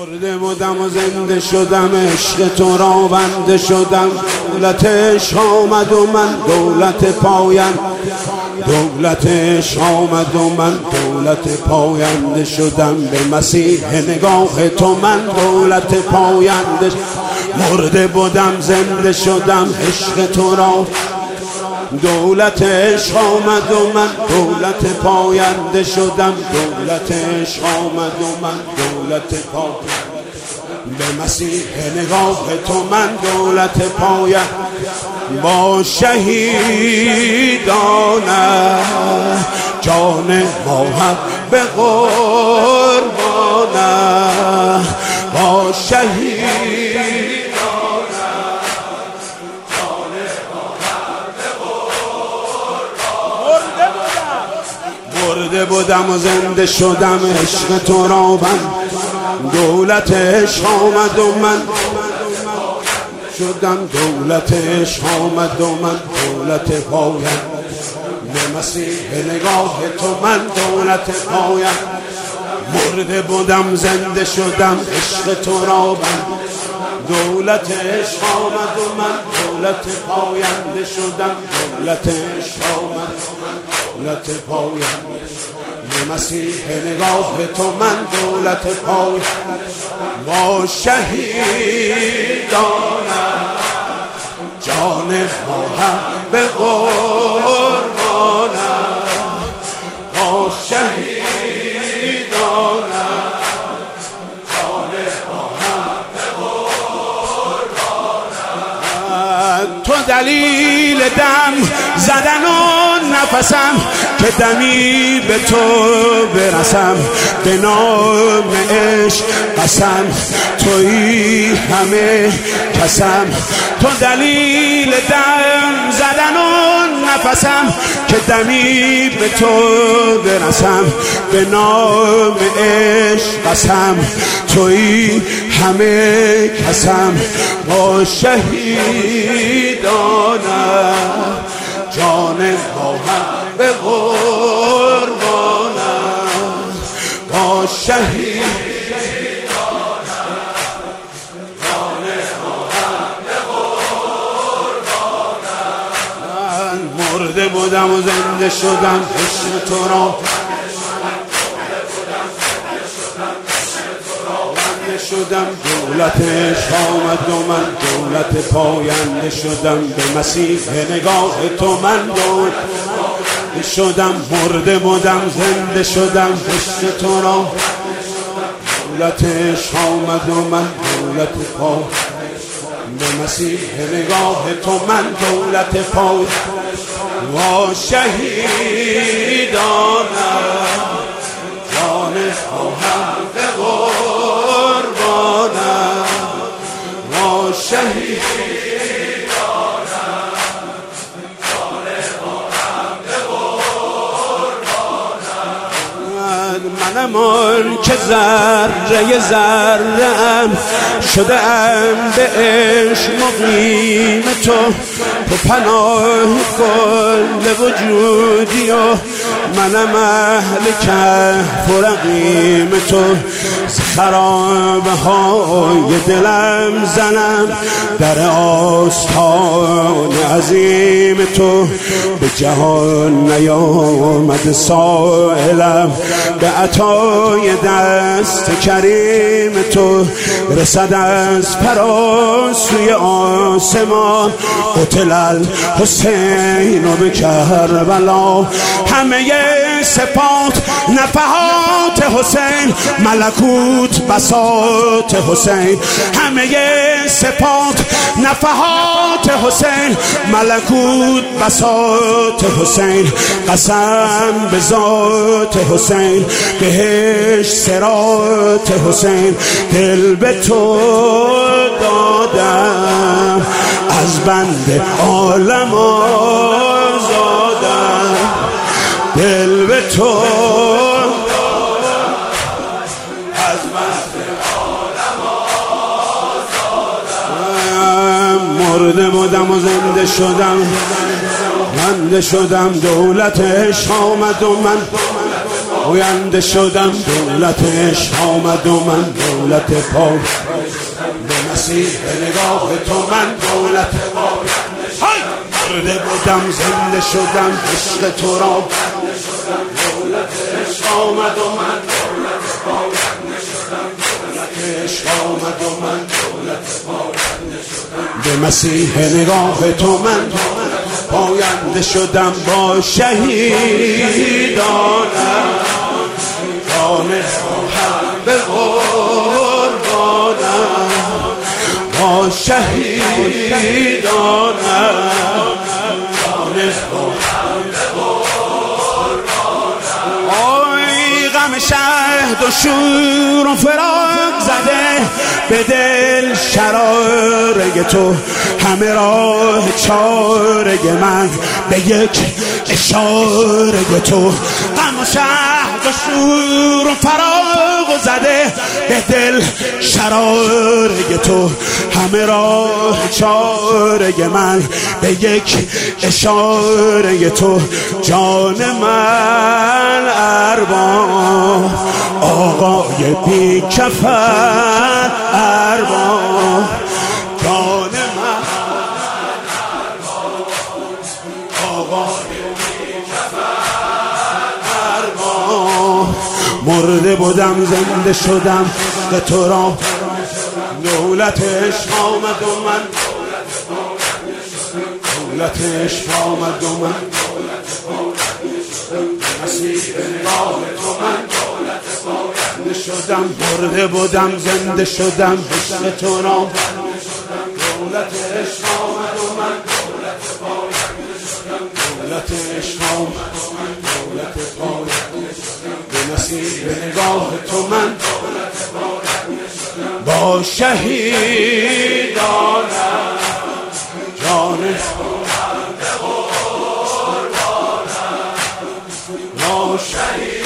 مرده بودم و زنده شدم، عشق تو را بنده شدم. دولت عشق آمد و من دولت پایم، دولت عشق آمد و من دولت پاینده شدم. به مسیح نگاه تو من دولت پاینده. مرده بودم زنده شدم، عشق تو را دولت عشق آمد و من دولت پاینده شدم. دولت عشق آمد و من دولت پاینده. به مسیح نگاه تو من دولت پاینده. با شهیدانه جان ما هم به قربانه. با شهید مرده بودم و زنده شدم، عشق تو را بند. دولت عشق آمد و من شدم، دولت عشق آمد و من دولت پایم. به مسیح نگاه تو من دولت پایم. مرده بودم زنده شدم، عشق تو را بند. دولت عشق آمد و من دولت پاینده شدم. دولت عشق آمد دولت پاینده. به مسیح نگاه تو من دولت پاینده. با شهیدانه جان ما هم به قربانه. با شهیدانه جان ما هم به قربانه. تو دلیل دم زدن و نفسم که دمی به تو برسم. به نام عشق قسم تویی همه کسم. تو دلیل دم زدن و نفسم که دمی به تو برسم. به نام عشق قسم تویی همه کسم. با شهیدانه جان ما هم به قربانه. با شهیدانه جان ما هم به قربانه. مرده بودم و زنده شدم، عشق تو را شدم. دولت عشق آمد و من دولت پاینده شدم. به مسیح نگاه تو من دولت شدم. مرده بودم زنده شدم، عشق تو را دولت عشق آمد و من دولت پاینده. به مسیح نگاه تو من دولت پاینده. و شهیدانه جان ما هم به قربانه. و شهیدانه جان ما هم به قربانه. منم آن که ذره ذره‌ام شده‌ام به عشق مقیم تو. تو پناه کل وجودی و منم اهل کهف و رقیم تو. خرابه های دلم زنم در آستان عظیم تو. به جهان نیامد سائلم به عطای دست کریم تو. رسد از فراسوی آسمان قتل الحسین و به کربلا. همه صفات نفحات حسین، ملکوت بساط حسین. همه صفات نفحات حسین، ملکوت بساط حسین. قسم به ذات حسین، بهشت صراط حسین. دل به تو دادم، از بند عالم آزادم. دل به تو از بند عالم آزادم. مرده بودم و زنده شدم، زنده شدم. دولت عشق آمد و من پاینده شدم، دولت عشق آمد و من دولت پاینده شدم. به مسیح نگاه تو من دولت پاینده شدم. مرده بودم زنده شدم، عشق تو را بنده شدم. دولت عشق آمد و من دولت پاینده شدم. دولت عشق آمد و من دولت پاینده شدم. به مسیح نگاه تو من پاینده شدم. با شهیدانم جان خواهم به قربانم. با شهیدانم جان خواهم به قربانم. آی غم شهد و شور و فراق زده به دل شرارگ تو، همه راه چارگ من به یک اشارگ تو. غم و شهد و شور و فراق زده به دل شرارگ تو، همه راه چارگ من به یک اشارگ تو. جان من ارباب آقای بی کفن ارباب. جان من آقای بی کفن ارباب. مرده بودم زنده شدم به تو را، دولت عشق آمد و من دولت عشق آمد و من مسیح نگاه تو من دولت شدم. مرده بودم زنده شدم عشق تو را، دولت عشق آمد و من دولت عشق آمد و من دولت پاینده شدم. به مسیح نگاه تو من با شهیدانم جان خواهم به قربانم. با شهید